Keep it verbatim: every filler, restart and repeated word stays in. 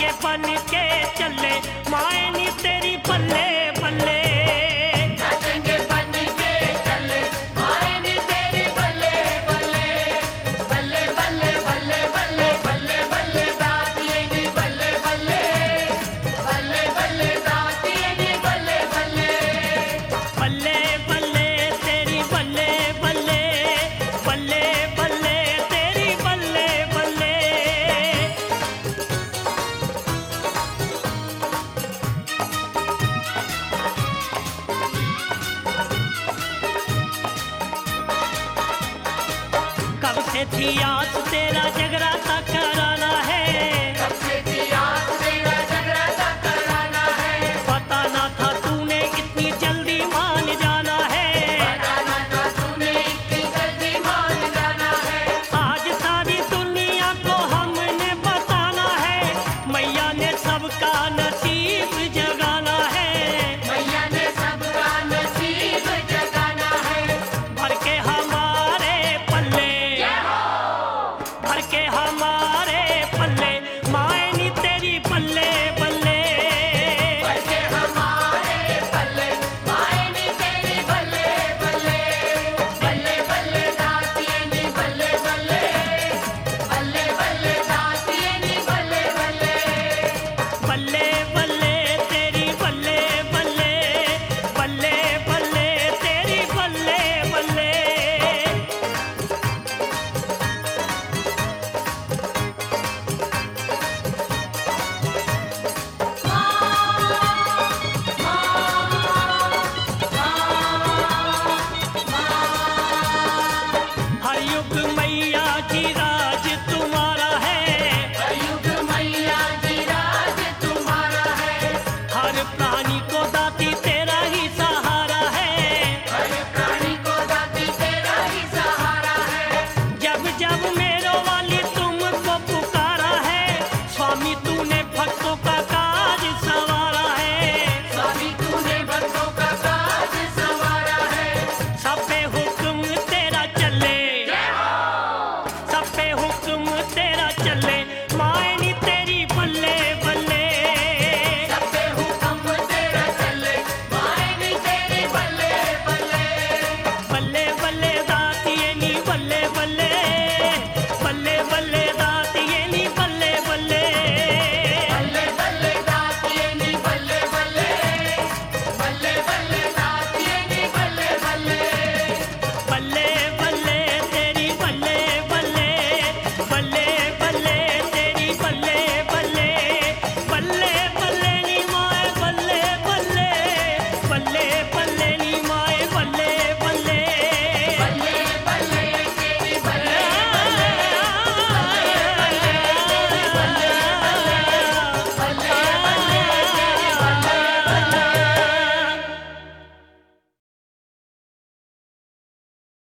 बन के चले, माए नी तेरी बल्ले बल्ले। नाचेंगे बन के चले, माए नी तेरी बल्ले बल्ले। बल्ले बल्ले बल्ले बल्ले बल्ले बल्ले दातिये नी बल्ले बल्ले। बल्ले बल्ले दातिये नी बल्ले बल्ले। बल्ले बल्ले तेरी बल्ले बल्ले, बल्ले बल्ले तेरी बल्ले बल्ले। कब से थी आस तेरा जगराता कराना है, कब से थी आस तेरा जगराता कराना है। पता ना था तूने इतनी जल्दी मान जाना है। बताना था तूने इतनी जल्दी मान जाना है। आज सारी दुनिया को हमने बताना है, मैया ने सबका नसीब